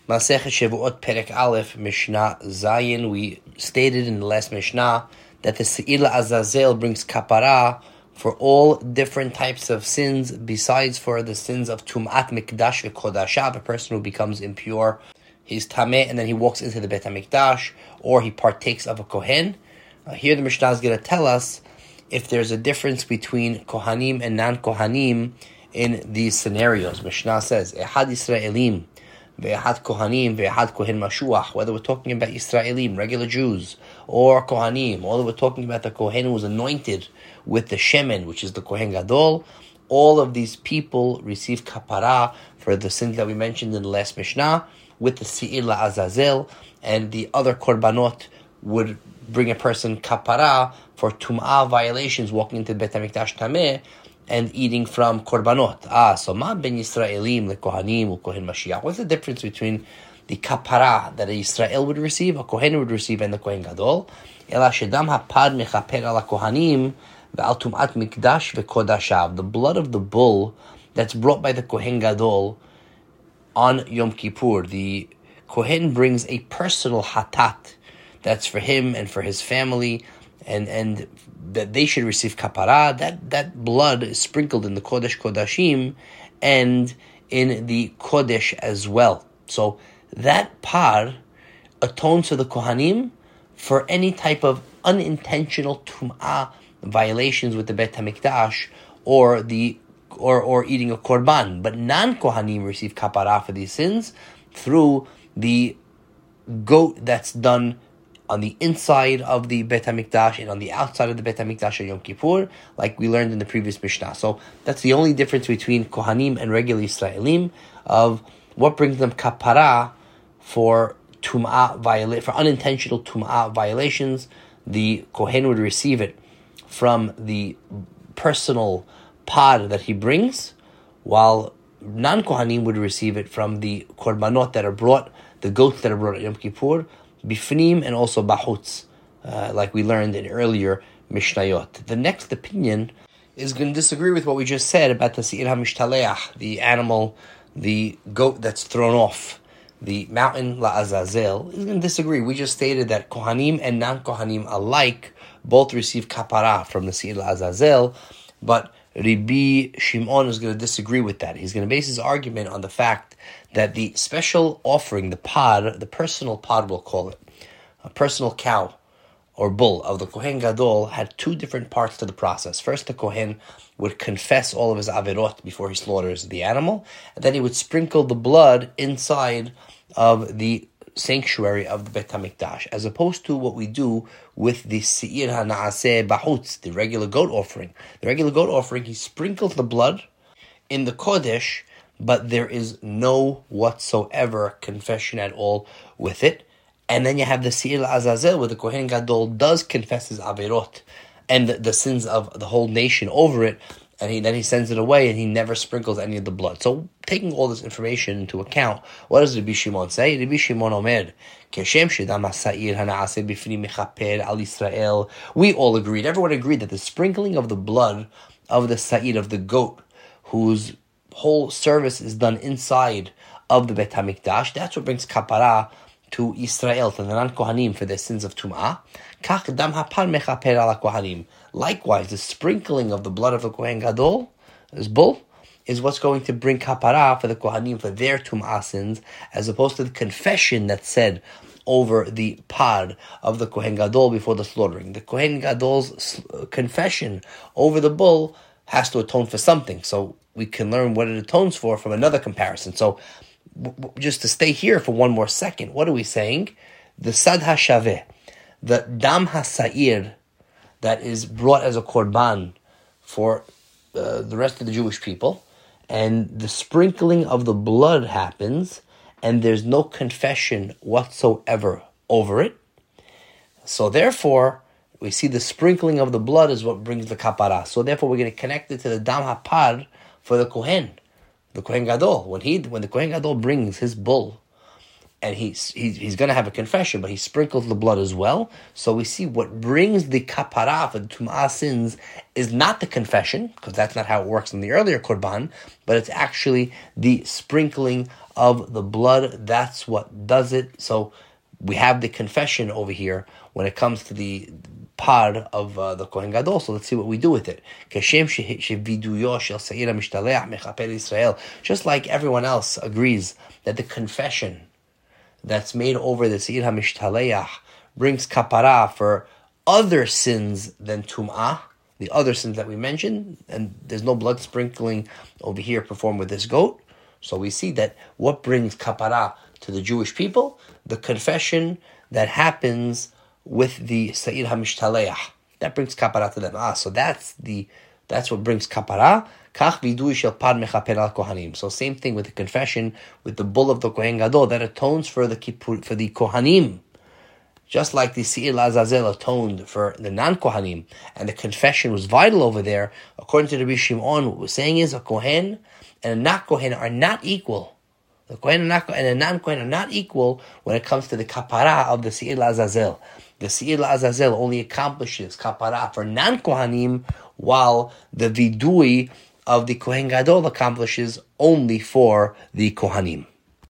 Masechet Shavuot Perek Aleph Mishnah Zayin. We stated in the last Mishnah that the Se'ir Azazel brings kapara for all different types of sins, besides for the sins of Tum'at Mikdash v'Kodashav, a person who becomes impure, he's Tameh, and then he walks into the Bet HaMikdash, or he partakes of a Kohen. Here the Mishnah is going to tell us if there's a difference between Kohanim and non-Kohanim in these scenarios. Mishnah says, Ehad Yisraelim, Ve'ehad Kohanim, Ve'ehad Kohen Mashuach, whether we're talking about Yisraelim, regular Jews, or Kohanim, or we're talking about the Kohen who was anointed with the Shemen, which is the Kohen Gadol, all of these people receive kapara for the sins that we mentioned in the last Mishnah, with the Se'ir La'azazel, and the other Korbanot would bring a person kapara for Tum'ah violations, walking into Bet HaMikdash Tameh, and eating from korbanot. So ma ben Yisraelim le Kohanim or Kohen Mashiach. What's the difference between the kapara that a Yisrael would receive, a Kohen would receive, and the Kohen Gadol? Ela shedam hapad mechaper ala Kohanim ve'al tum'at mikdash ve'kodashav. The blood of the bull that's brought by the Kohen Gadol on Yom Kippur. The Kohen brings a personal hatat that's for him and for his family, and that they should receive kapara. That blood is sprinkled in the Kodesh Kodashim and in the Kodesh as well. So that par atones to the Kohanim for any type of unintentional Tum'ah violations with the Bet HaMikdash or eating a Korban. But non-Kohanim receive kapara for these sins through the goat that's done on the inside of the Bet HaMikdash and on the outside of the Bet HaMikdash on Yom Kippur, like we learned in the previous Mishnah. So that's the only difference between Kohanim and regular Yisraelim, of what brings them kapara for for unintentional Tum'ah violations. The Kohen would receive it from the personal pod that he brings, while non-Kohanim would receive it from the Korbanot that are brought, the goats that are brought at Yom Kippur, Bifnim and also Bahutz, like we learned in earlier Mishnayot. The next opinion is going to disagree with what we just said about the Se'ir HaMishtaleach, the animal, the goat that's thrown off the mountain, La'azazel, is going to disagree. We just stated that Kohanim and non-Kohanim alike both receive kapara from the Se'ir La'azazel, but Rabbi Shimon is going to disagree with that. He's going to base his argument on the fact that the special offering, the pod, the personal pod we'll call it, a personal cow or bull of the Kohen Gadol, had two different parts to the process. First, the Kohen would confess all of his averot before he slaughters the animal, and then he would sprinkle the blood inside of the sanctuary of the Bet HaMikdash, as opposed to what we do with the Se'ir HaNa'aseh Bahutz, the regular goat offering. The regular goat offering, he sprinkles the blood in the Kodesh, but there is no whatsoever confession at all with it. And then you have the Se'ir Azazel, where the Kohen Gadol does confess his averot and the sins of the whole nation over it, and then he sends it away, and he never sprinkles any of the blood. So, taking all this information into account, what does Rabbi Shimon say? Rabbi Shimon Omer, Keshem shedam ha'sa'ir hana'aseh bifnim mechaper al Yisrael. We all agreed, everyone agreed, that the sprinkling of the blood of the sa'ir, of the goat, whose whole service is done inside of the Bet HaMikdash, that's what brings kapara to Israel, to the non-Kohanim, for their sins of Tum'ah. Kach dam hapar mechaper ala Kohanim. Likewise, the sprinkling of the blood of the Kohen Gadol, this bull, is what's going to bring kapara for the Kohanim for their Tum'ah sins, as opposed to the confession that's said over the pod of the Kohen Gadol before the slaughtering. The Kohen Gadol's confession over the bull has to atone for something, so we can learn what it atones for from another comparison. So, just to stay here for one more second, what are we saying? The Sad HaShaveh, the Dam HaSa'ir, that is brought as a korban for the rest of the Jewish people, and the sprinkling of the blood happens, and there's no confession whatsoever over it. So therefore, we see the sprinkling of the blood is what brings the kapara. So therefore, we're going to connect it to the Dam HaPar for the Kohen, the Kohen Gadol. When the Kohen Gadol brings his bull, and he's going to have a confession, but he sprinkles the blood as well. So we see what brings the kapara for the tum'ah sins is not the confession, because that's not how it works in the earlier korban, but it's actually the sprinkling of the blood. That's what does it. So we have the confession over here when it comes to the part of the Kohen Gadol. So let's see what we do with it. Just like everyone else agrees that the confession that's made over the Seir HaMishtaleach brings kapara for other sins than tum'ah, the other sins that we mentioned, and there's no blood sprinkling over here performed with this goat. So we see that what brings kapara to the Jewish people, the confession that happens with the Seir HaMishtaleach, that brings kapara to them. So that's what brings kapara. So same thing with the confession, with the bull of the Kohen Gadol, that atones for the Kohanim. Just like the Seir Azazel atoned for the non-Kohanim, and the confession was vital over there, according to Rabbi Shimon, what we're saying is a Kohen and a not Kohen are not equal. The Kohen and a non-Kohen are not equal when it comes to the kapara of the Seir Azazel. The Seir Azazel only accomplishes kapara for non-Kohanim, while the vidui of the Kohen Gadol accomplishes only for the Kohanim.